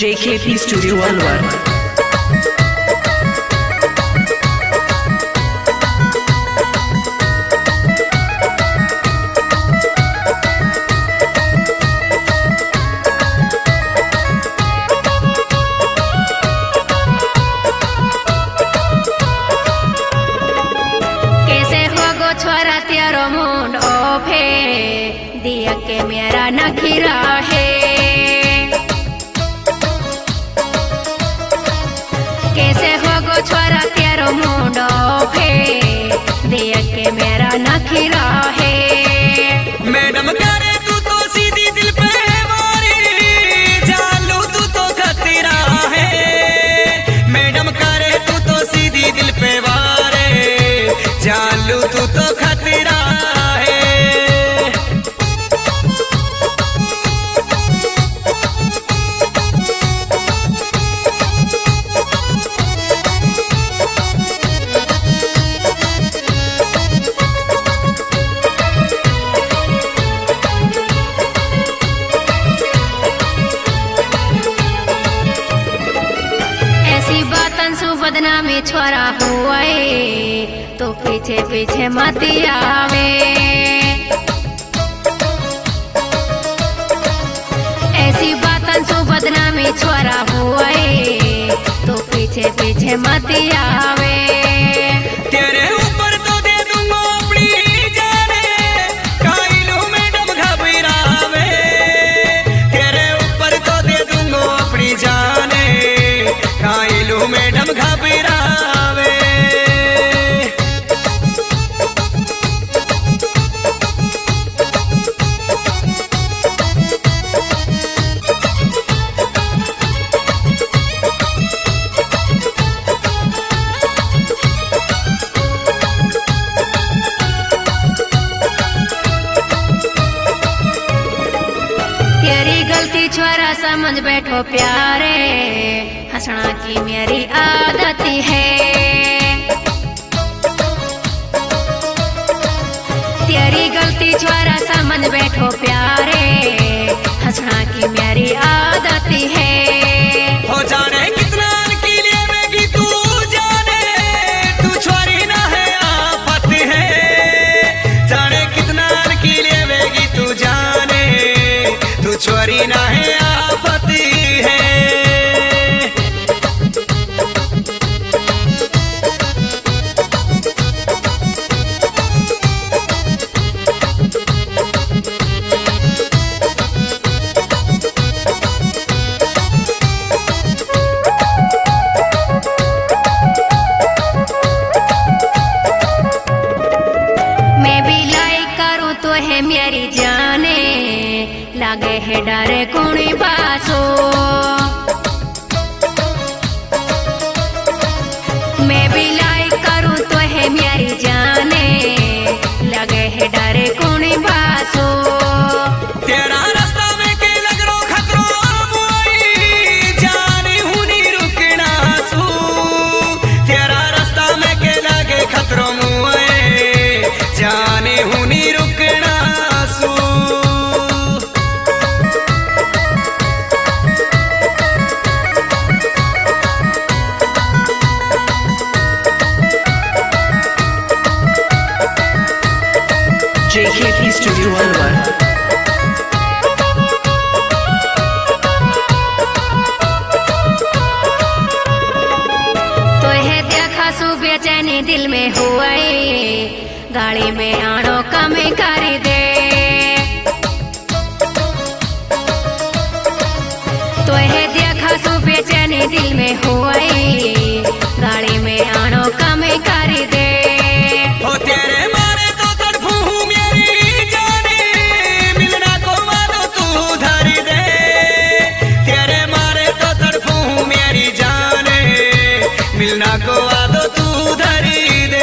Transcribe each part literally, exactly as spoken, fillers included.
J K P Studio Alwar. छोरा तेरो मुंड ओफे दिया के मेरा नखीरा है। कैसे होगो छोरा तेरो मुंड ओफे दिया के मेरा नखीरा है। मैडम करे तू तो सीधी दिल पे मारी चालू तू तो खतरा है। मैडम करे तू तो सीधी दिल पे मारे चालू तू तो खतरा है। ऐसी बातन सु बदनामी छोरा हुआ तो पीछे पीछे मत आवे। ऐसी बातन सु बदनामी छोरा हुआ तो पीछे पीछे मत आवे। तेरे ऊपर तो दे दूंगा अपनी जाने काइलू मैडम घबरावे। तेरे ऊपर तो दे दूंगा अपनी जाने काइलू मैडम घबरावे। तेरी गलती छोरा समझ बैठो प्यारे हंसना की मेरी आदत है। तेरी गलती छोरा समझ बैठो प्यारे हंसना की मेरी आदत है। हो जाने कितना की लेवेगी तू जाने तू छोरी ना है आफत है। जाने कितना की लेवेगी तू जाने तू छोरी ना है आफत है। मैं भी लाइक करूँ तो है मेरी जाने लागे है डरे कुणी बासो। मैं भी लाइक करूँ तो है मेरी जाने लगे है डरे कुणी बासो। तेरा रास्ता में के लग रो खतरो मोई जाने हुनी रुकना सू। तेरा रास्ता में के लगे खतरो मोई जाने हुनी रुकना सू। J K P Studio Alwar. तो है देखा सु बेचैनी दिल में हुआ गाड़ी में आनो कमी कर दे। तो है देखा सु बेचैनी दिल में हुआ गाड़ी में आनो कमी कर दे। हो तेरे मारे तो तड़फू हूँ मेरी जाने मिलना को वादो तू धर दे। तेरे मारे तो तड़फू हूँ मेरी जाने मिलना को वादो तू धर दे।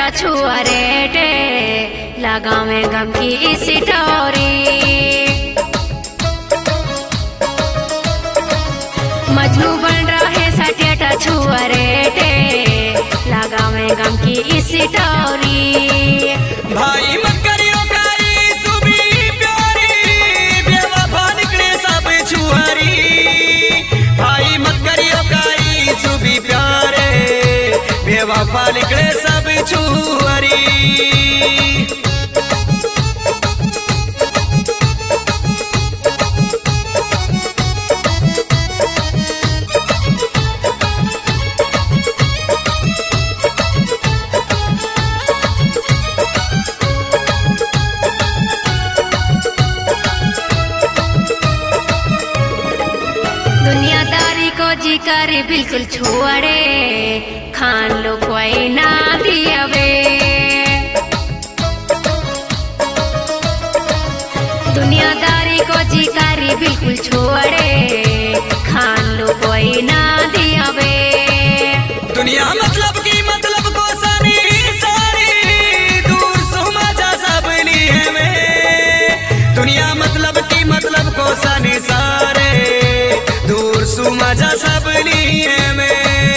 चाचा छुआ रेटे लगावे गम की सिटोरी। मजनू बन रहे सटेटा छुआ रेटे लगावे गम की सिटोरी। भाई मत करियो कारी सुबी प्यारी बेवफा निकले सब छुहारी। भाई मत करियो कारी सुबी प्यारे बेवफा निकले सब छुहारी। दुनियादारी को जिकर बिल्कुल छोड़े खान लो कोई ना दियावे। दुनियादारी को जिकर बिल्कुल छोड़े खान लो कोई ना दियावे। दुनिया मतलब की मतलब को सारी सारी दूर सुमजा सब लिए में। दुनिया मतलब की मतलब को सानी सारे दूर सुमजा सब लिए में।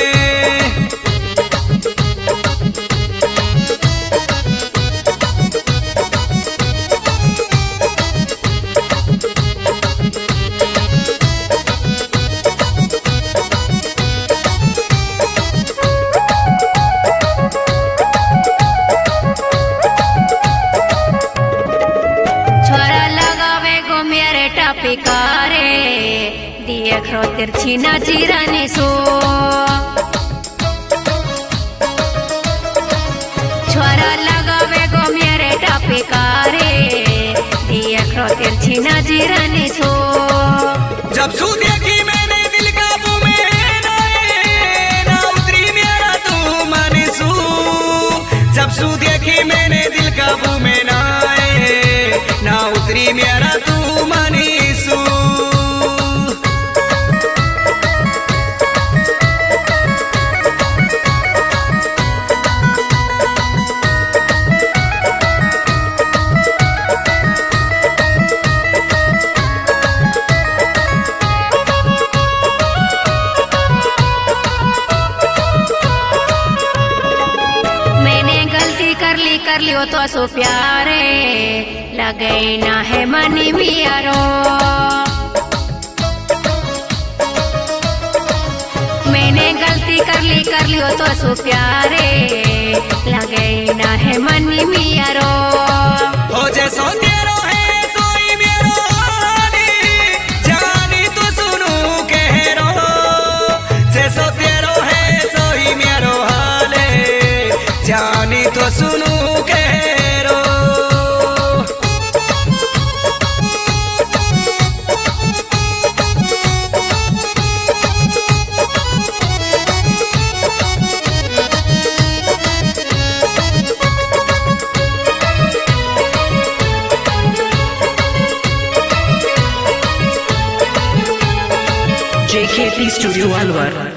छोरा लगावे गो मेरे टपिकारे दिए खो तिरछी नजीरानी सो। छोरा लगावे गो मेरे टपिकारे दिए खो तिरछी नजीरानी सो। जब सू देखी मैंने दिल काबू में नाए ना उतरी मेरा तू मन सू। जब सू देखी मैंने दिल काबू में नाए ना उतरी मेरा तू मन सू। मैंने गलती कर ली कर लियो तो सो प्यारे लगे ना है मनी मियारो। मैंने गलती कर ली कर लियो तो सो प्यारे लगे ना है मनी मियारो। हो जैसो तेरो है सोई मेरो हाली जानी तो सुनू कह रो। जैसो तेरो है सोई मेरो हाले जानी तो सुनू कह रो। J K P Studio Alwar.